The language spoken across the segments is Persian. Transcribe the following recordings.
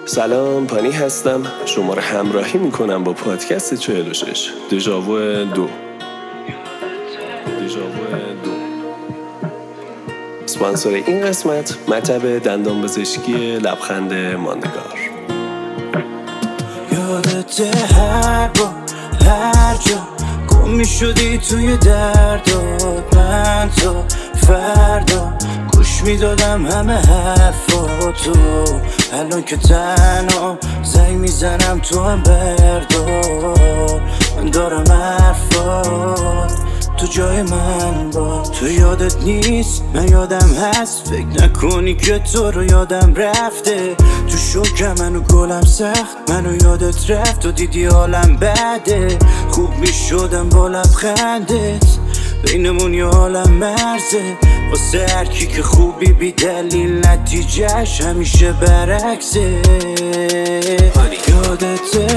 سلام، پانی هستم. شما رو همراهی میکنم با پادکست 46 دژاوو 2. اسپانسر این قسمت مطب دندان پزشکی لبخند ماندگار. یادت هر جا گم میشدی توی درد و من تا فردا گوش میدادم همه حرفاتو. الان که تنها زنگ میزنم تو هم بردار، من دارم حرفات تو جای من با تو. یادت نیست من یادم هست، فکر نکنی که تو رو یادم رفته. تو شوکم منو گلم سخت، منو یادت رفت و دیدی حالم بده. خوب میشدم با لبخندت، بینمون یه حالم مرزه. واسه هر کی که خوبی بی دلیل نتیجهش همیشه برعکسه. یادت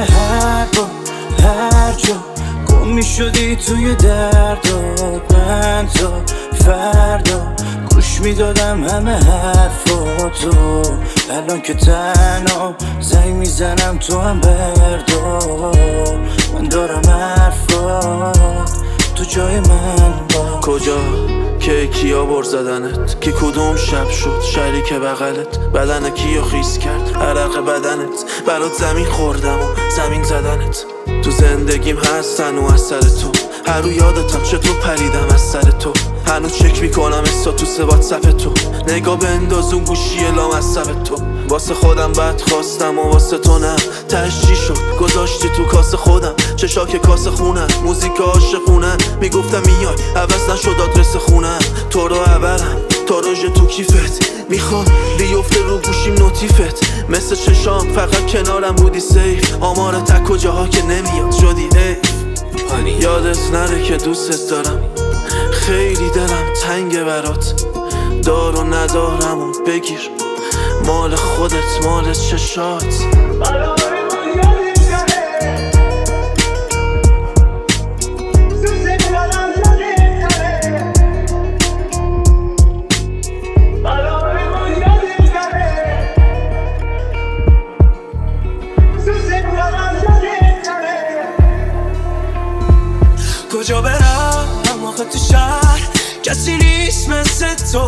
هر جا گم میشدی توی دردات، من تا فردا گوش میدادم همه حرفاتو. الان که تنها زنگ میزنم تو هم بردار، من دارم حرفات تو جای من با. کجا که کیا بر زدنت، که کدوم شب شد شریک بغلت، بدن کیو خیس کرد عرق بدنت، برات زمین خوردم و زمین زدنت. تو زندگیم هستن و از سر تو، هر رو یادتم چطور پریدم از سر تو. هنوز چک میکنم استاتوس واتساپ تو، نگاه بنداز اون گوشی لامصب تو. واسه خودم بد خواستم و واسه تو نه. تهش چی شد گذاشتی تو کاسه خودم، چشا که کاسه خونن، موزیک عاشقونن. میگفتم میای عوض نشد آدرس خونن، تو رو عبرم تا روژه تو کیفت. میخوام بیفته رو گوشیم نوتیفت، مثل چشام فقط کنارم بودی سیف. آمار تک و جاها که نمیاد شدی حیف. یادت نره که دوستت دارم، خیلی دلم تنگه برات. دار و ندارم و بگیر، مال خودت مال چشات. کجا برم آخه تو شهر کسی نیست مثل تو.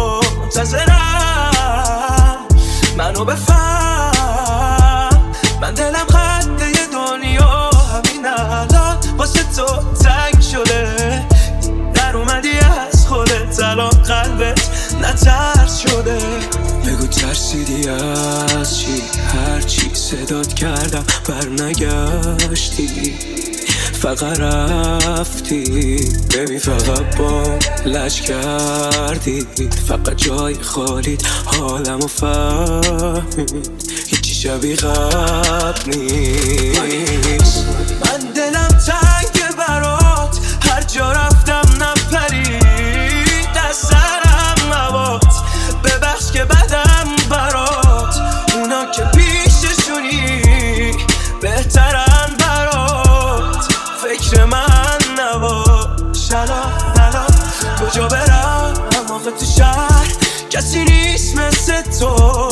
منتظرم منو بفهم، من دلم خنده دنیا همین الان واسه تو تنگ شده. در اومدی از خودت، الان قلبت نترس شده. بگو ترسیدی از چی؟ هرچی صدات کردم برنگشتی، فقط رفتی. ببین فقط با لج کردی، فقط جای خالیت حالمو فهمید. هیچی شبیه قبل نیست. من دلم تنگه برات، هر جا رفتم نپرید از سرم موات. ببخش که بدم برات، اونا که پیششونی بهترن برات. فکر من نباش الان کجا برم آخه تو شهر کسی نیست مثل تو.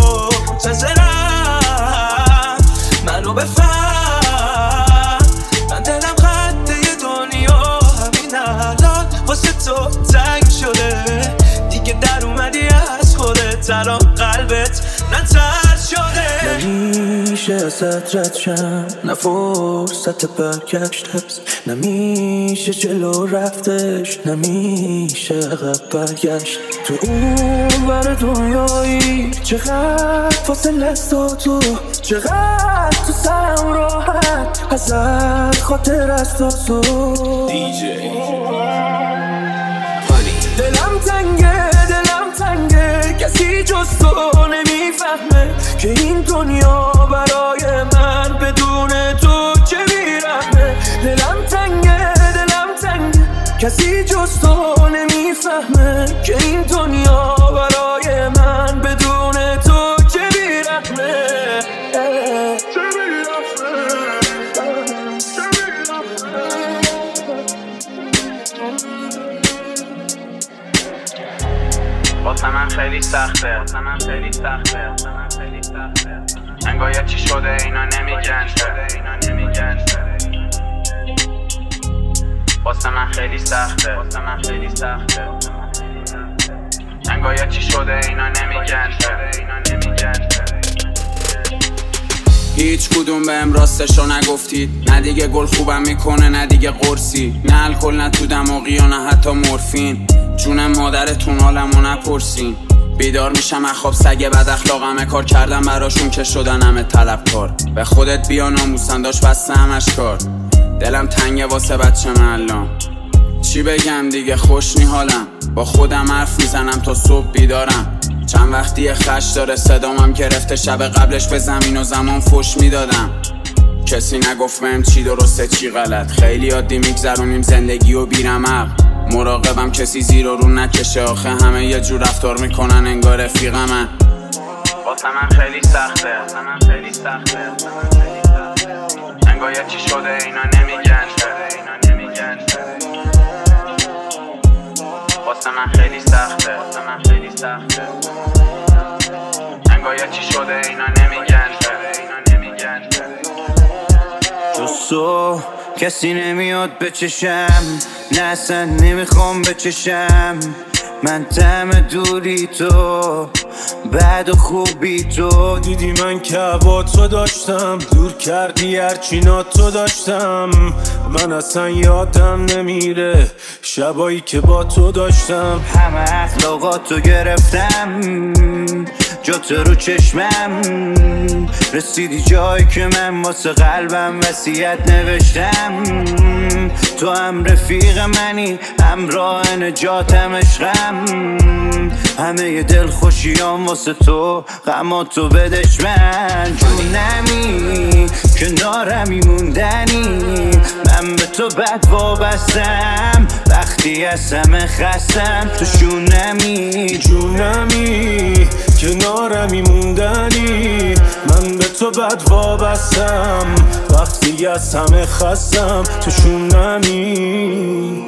منتظرم منو بفهم، من دلم خنده دنیا همین الان واسه تو تنگ شده. دیگه در اومدی از خودت، الان قلبت نترس شده. نمیشه ازت رد شم، نه فرصت برگشت هست، نمیشه جلو رفتش، نمیشه عقب برگشت. تو اون بر دنیایی چقدر فاصله است تو، چقدر تو سرم راحت ازت خاطر است تو. دلم تنگه کسی جز تو نمیفهمه که این دنیا برای من بدون تو چه بیرحمه. دلم تنگه کسی جز تو نمیفهمه که این دنیا برای من بدون تو چه بیرحمه. واسه من خیلی سخته انگار چی شده اینا نمیگن واسه من خیلی سخته انگار چی شده اینا نمیگن هیچ کدوم بهم راستشو نگفتید. نه دیگه گل خوبم میکنه نه دیگه قرصی، نه الکل نه تو دماغی و نه حتی مورفین. جون مادرتون حالمو نپرسین. بیدار میشم از خواب سگ بد اخلاقمه، کار کردم براشون که شدن همه طلبکار. به خودت بیا ناموسن داشت بسته همش کار. دلم تنگه واسه بچه الان، چی بگم دیگه خوش نی حالم. با خودم حرف میزنم تا صبح بیدارم. چند وقتی خش داره صدامم گرفته، شب قبلش به زمین و زمان فش میدادم. کسی نگفت بهم چی درسته چی غلط. خیلی عادی میگذرونیم زندگی و بیرمق. مراقبم کسی زیر و رو نکشه، آخه همه یه جور رفتار میکنن انگار رفیقمن. واسه من خیلی سخته انگار چی شده اینا نمیگن واسه من خیلی سخته انگار چی شده اینا نمیگن جز تو کسی نمیاد بچشم، نه اصلا نمیخوام بچشم. من طعم دوری تو، بد و خوبی تو. دیدی من که با تو داشتم، دور کردی هرچی تو داشتم. من اصلا یادم نمیره شبایی که با تو داشتم. همه اخلاقاتو گرفتم، جات رو چشمم. رسیدی جایی که من واسه قلبم وصیت نوشتم. تو هم رفیق منی، همراه نجاتم، عشقم. همه دل خوشیام واسه تو، غماتو بدش من. جونمی کنارمی موندنی، من به تو بد وابستم. وقتی از همه خستم تو شونمی. جونمی کنارمی موندنی، من به تو بد وابستم. وقتی از همه خستم تو شونمی.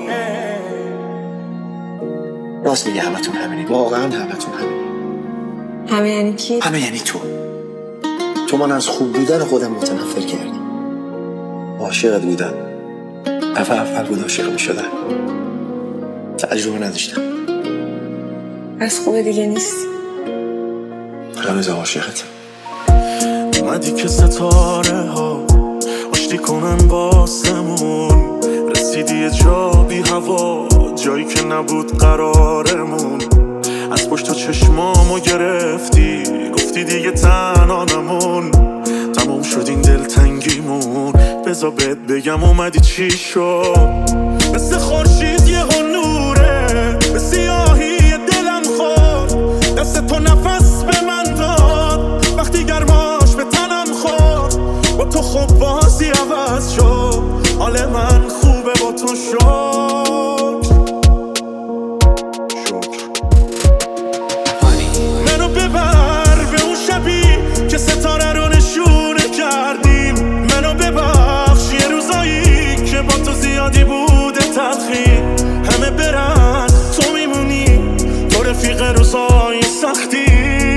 راست میگه همتون همینی، واقعا همتون همینی. همه یعنی کی؟ همه یعنی تو من از خوب بودن خودم متنفر کردی. عاشقت بودم، اول بود عاشق میشدم. تجربه نداشتم. از خوبه دیگه نیستی. رمز عاشقت. اومدی که ستاره ها آشتی کنن واسمون. رسیدی یه جا بی هوا، جایی که نبود قرارمون. از پشت چشمامو گرفتی، گفتی دیگه تنها نمون. تمام شد این دلتنگیمون، بذار بهت بگم اومدی چی شد. مثل خورشید یه نوره، به سیاهی دلم خورد. دست تو نفس به من داد، وقتی گرماش به تنم خورد. با تو خوب بازی عوض شد، حال من خوبه با تو شد. منو ببر به اون شبی که ستاره رو نشونه کردیم. منو ببخش یه روزایی که با تو زیادی بوده تلخی. همه برن تو میمونی، تو رفیق روزای سختی.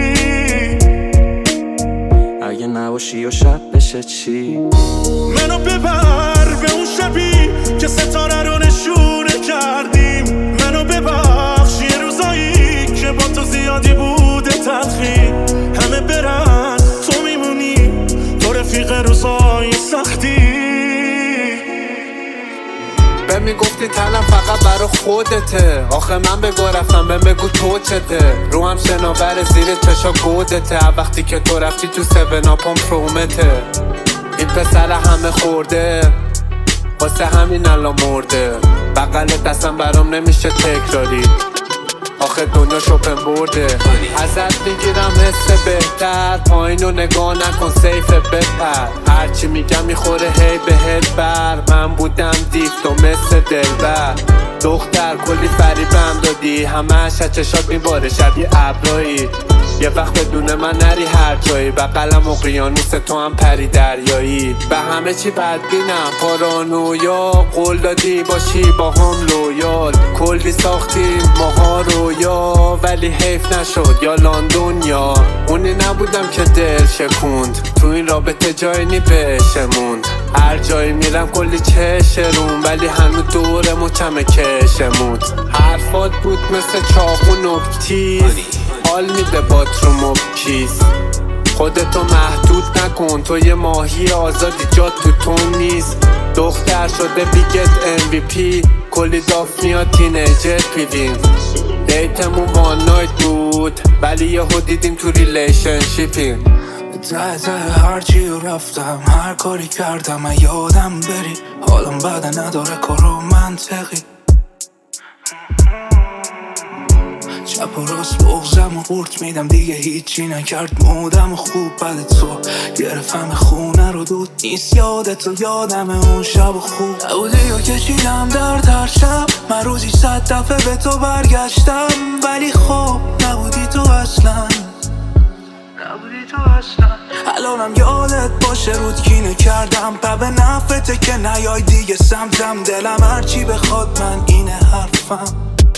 اگه نباشی و شب بشه چی؟ منو ببر به اون شبی که ستاره رو نشونه کردیم. منو ببخش یه روزایی که با تو زیادی بوده تلخی. همه برن تو میمونی، تو رفیق روزای سختی. به میگفتی تنم فقط برا خودته، آخه من بگو رفتم به بگو تو چته. رو هم شناور زیر چشا گودته، وقتی که تو رفتی تو 7 اپم پرومته. این پسر همه خورده، واسه همین الان مرده. بغل دستم برام نمیشه تکراری، آخه دنیا شپن برده. ازت میگیرم حس بهتر، پایینو نگاه نکن سیف بپر. هرچی میگم میخوره هی بهت بر. من بودم دیفت و مثل دلبر. دختر کلی فریبم دادی، همش از چشات میباره شبیه ابرایی. یه وقت بدون من نری هر جایی، بغلم اقیانوس تو هم پری دریایی. به همه چی بدبینم پارانویا، قول دادی باشی با هم لویال. کلی ساختیم ماها رویا، ولی ولی حیف نشد، یا لندن یا اونی نبودم که دل شکوند. تو این رابطه جایی نی بشموند، هر جایی میرم کلی چشرون، ولی هنو دورمو کمه کشمود. حرفات بود مثل چاقو نکتیز، حال میده باتروم و کیز. خودتو محدود نکن، تو یه ماهی آزادی، جات تو تون نیست. دختر شده بیگت MVP، کلی داف میاد تینیجر پیدیم. دیتمون وان نایت بود، ولی یهو دیدیم تو ریلیشنشیپیم. ته هرچی رفتم، هر کاری کردم یادم بری. حالم بده نداره کارو منطقی، چپ و راست بغزم و قورت میدم، دیگه هیچی نکرد مودم خوب. بعد تو گرفتم خونه رو دود نیست، یادتو یادم اون شب خوب نبودی و کشیدم درد هر شب. من روزی 100 دفعه به تو برگشتم، ولی خب نبودی تو اصلا. الانم یادت باشه رود کینه کردم، به نفته که نیای دیگه سمتم. دلم هرچی بخواد من اینه حرفم.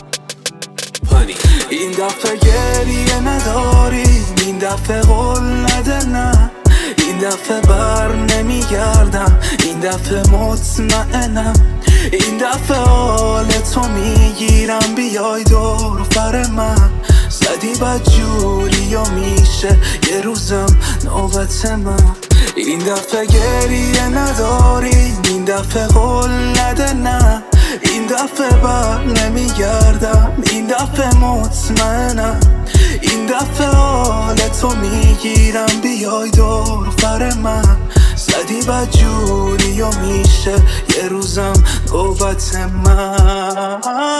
این دفعه گریه نداریم، این دفعه قول نده نه، این دفعه بر نمیگردم، این دفعه مطمئنم، این دفعه حال تو میگیرم. بیای دور بر من زدی بد جوری و میشه یه روزم نوبت من. این دفعه گریه نداریم، این دفعه قول نده نه، این دفعه بر نمیگردم، این دفعه مطمئنم، این دفعه حال تو میگیرم. بیای دور بر من زدی بد جوری و میشه یه روزم نوبت من.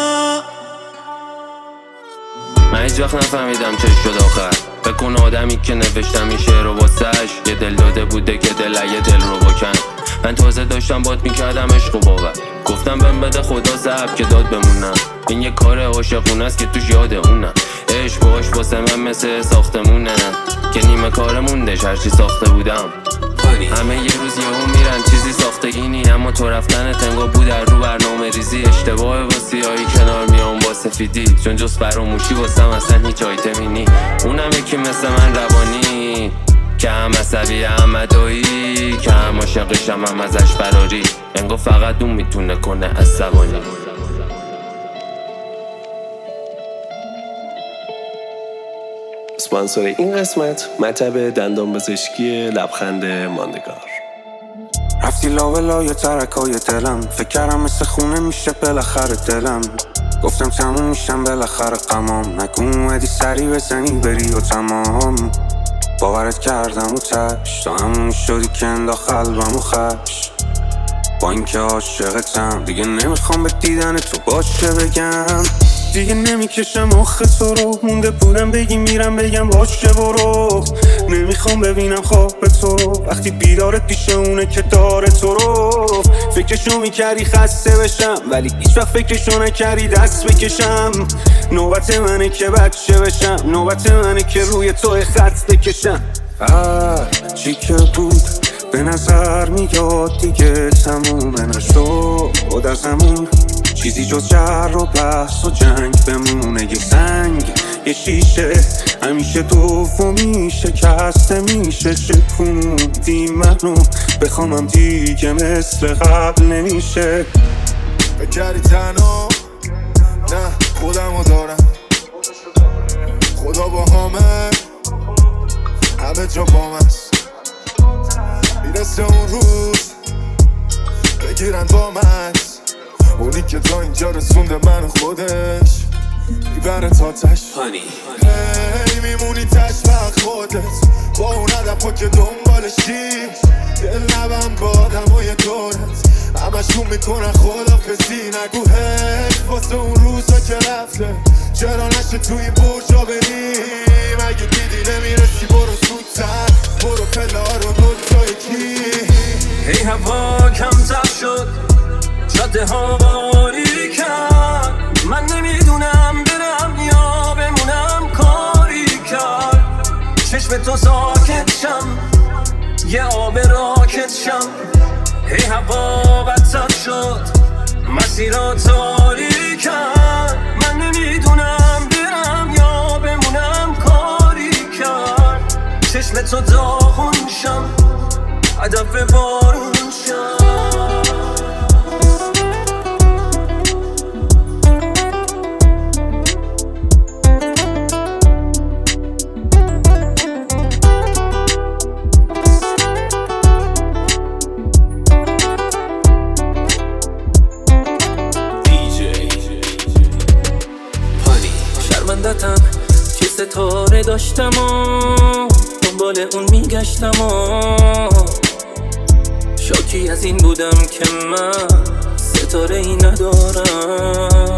من هیچ وقت نفهمیدم چه شد آخر. بکن آدمی که نوشتم این شعر رو واسش، یه دل داده بوده که یه دل رو بکن. من تازه داشتم بات میکردم عشق و باور، گفتم بهم بده خدا صبر که داد بمونم. این یه کار عاشقونه است که توش یاد اونم. عشق باش واسه من مثل ساختمونه که نیمه کار موندش هرچی ساخته بودم. همه یه روز یهو میرن چیزی ساختگی نی، اما تو رفتن تنگا بود در رو برنامه ریزی. اشتباه واسیایی کنار میام با سفیدی، چون جز فراموشی واسم اصلا هیچ آیتمی نی. اونم یکی مثل من روانی که هم عصبی هم ادایی، که هم عاشقشم هم ازش فراری. انگار فقط اون میتونه کنه عصبانی. اسپانسر این قسمت مطب دندان پزشکی لبخند ماندگار. رفتی لاولای ترکای دلم، فکر کردم مثل خونه میشه بالاخره دلم. گفتم تموم میشم بالاخره غمام، نگو اومدی سری بزنی بری و تمام. باورت کردم و تش تا همون شدی که انداخت قلبم و خش. با اینکه عاشقتم دیگه نمیخوام به دیدن تو باشه بگم. دیگه نمیکشم آخه تو رو، مونده بودم بگی میرم بگم باشه برو. نمیخوام ببینم خواب تو رو، وقتی بیدارت پیش اونه که داره تو رو. فکرشو میکردی خسته بشم، ولی هیچ وقت فکرشو نکردی دست بکشم. نوبت منه که بچه بشم، نوبت منه که روی تو خط بکشم. چی که بود به نظر میاد دیگه تمومه نشد از همون. چیزی جز جر و بحث و جنگ بمونه، یه سنگ یه شیشه همیشه دومی شکسته میشه. شکوندی منو بخوامم دیگه مثل قبل نمیشه. بکردی تنها نه خودمو دارم، خدا با همه همه جا بام است. میرسه اون روز بگیرن بامت، اونی که تا اینجا رسونده من خودش میبره تا تش. هی میمونی تش وقت خودت با اون هدفا که دنبالشی. دل نبم با آدمای دورت همشون میکنن خدافزی. نگو هی واسه اون روزا که رفته چرا نشه توی برجا بریم. اگه دیدی نمیرسی برو زودتر، برو پله ها رو دوتا یکی. هی هوا کم تب شد، جاده ها باریکن. من نمیدونم برم یا بمونم کاری کرد. چشم تو ساکت شم یه آب راکت شم. هی هوا بدتر شد مسیرها تاریکن. من نمیدونم برم یا دفعه بارون شد. شرمندتم که ستاره داشتم و دنبال اون میگشتم و شاکی از این بودم که من ستاره ای ندارم.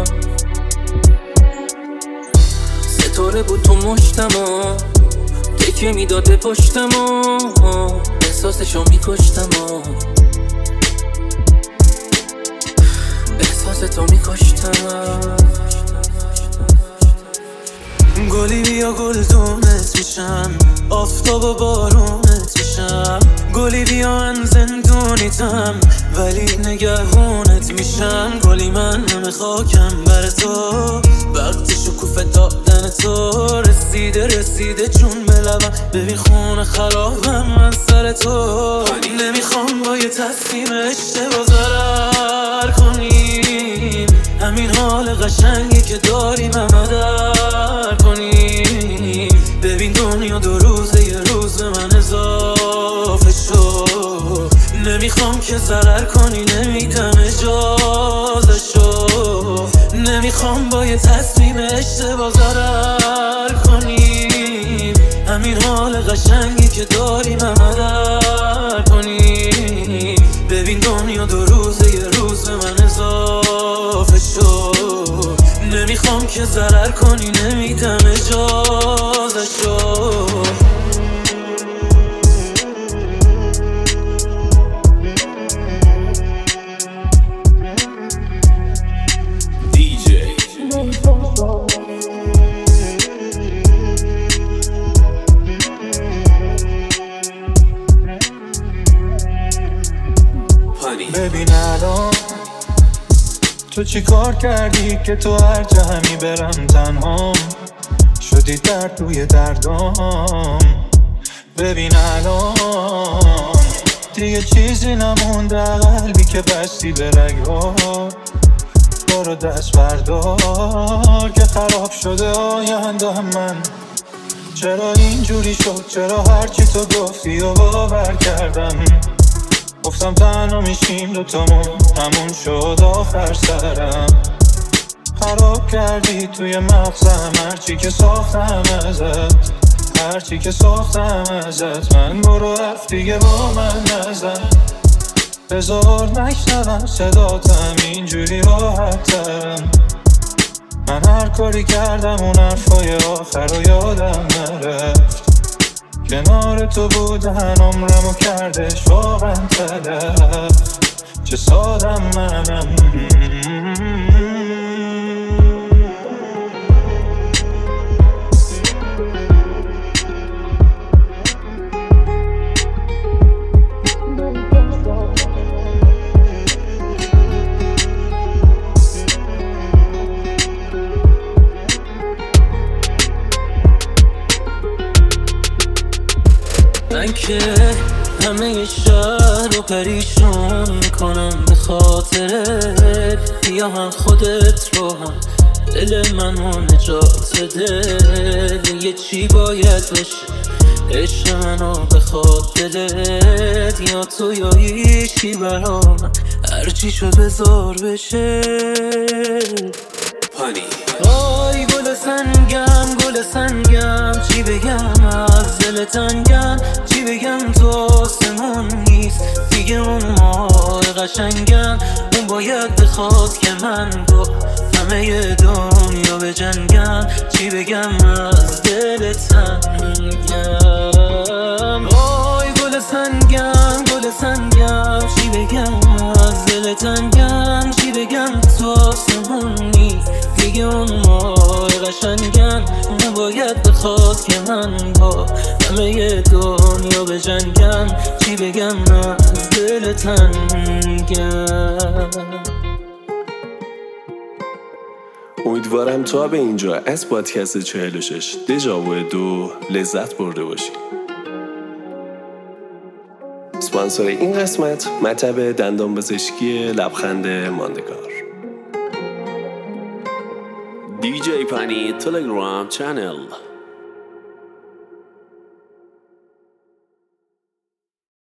ستاره بود تو مشتم و تکیه میداد به پشتم و احساسشو میکشتم و احساستو میکشتم. گلی بیا گلدونت میشم، آفتاب و بارونت میشم. گلی بیا من زندونیتم ولی نگهونت میشم. گلی من همه خاکم بر تو، وقتی شکوفه دادن تو. رسیده جون به لبم، ببین خونه خرابم از سر تو. نمیخوام با یه تصمیم اشتباه ضرر کنیم، همین حال قشنگی که داریم همه در کنیم. ببین دنیا دو روزه، یه روز به من اضافه شد. نمیخوام که ضرر کنی، نمیدم اجازه شد. نمیخوام با یه تصمیم اشتباه ضرر کنیم، همین حال قشنگی که داریم همه در کنیم. ببین دنیا دو روزه، یه روز به من اضافه شد. نمیخوام که ضرر کنی، نمیدم اجازه شد. ببین الان تو چی کار کردی که تو هر جا همی برم تنهام شدی درد توی دردام. ببین الان دیگه چیزی نمونده قلبی که بستی به رگ‌ها. برو دست بردار که خراب شده آینده من. چرا اینجوری شد، چرا هرچی تو گفتی و باور کردم. گفتم تنها میشیم دوتامون، همون شد آخر سرم. خراب کردی توی مغزم هرچی که ساختم ازت، هرچی که ساختم ازت. من برو حرف دیگه با من نزن، بذار نشنوم صداتم اینجوری راحتم. من هر کاری کردم اون حرفای آخر رو یادم نرفت. کنار تو بودن عمرمو کردش واقعا تلف. چه سادم منم. من که همه شهر رو پریشون کنم به خاطرت. بیا هم خودت رو هم دل منو نجات بده. یه چی باید بشه عشق منو بخواد دلت. یا تو یا هیچی برا من، هرچی شد بذار بشه. آی گل سنگم چی بگم از دل تنگم. چی بگم تو آسمون نیست دیگه اون ماه قشنگم. اون باید بخواد که من با همه دنیا بجنگم. چی بگم از دل تنگم. آی گل سنگم چی بگم از دل تنگم. چی بگم تو آسمون نیست دیگه اون ماه قشنگم. اون باید بخواد که من با همه دنیا بجنگم. چی بگم از دل تنگم. امیدوارم تا به اینجا از پادکست 46 دژاوو 2 لذت برده باشی. اسپانسر این قسمت مطب دندان پزشکی لبخند ماندگار. DJ Pani Telegram channel.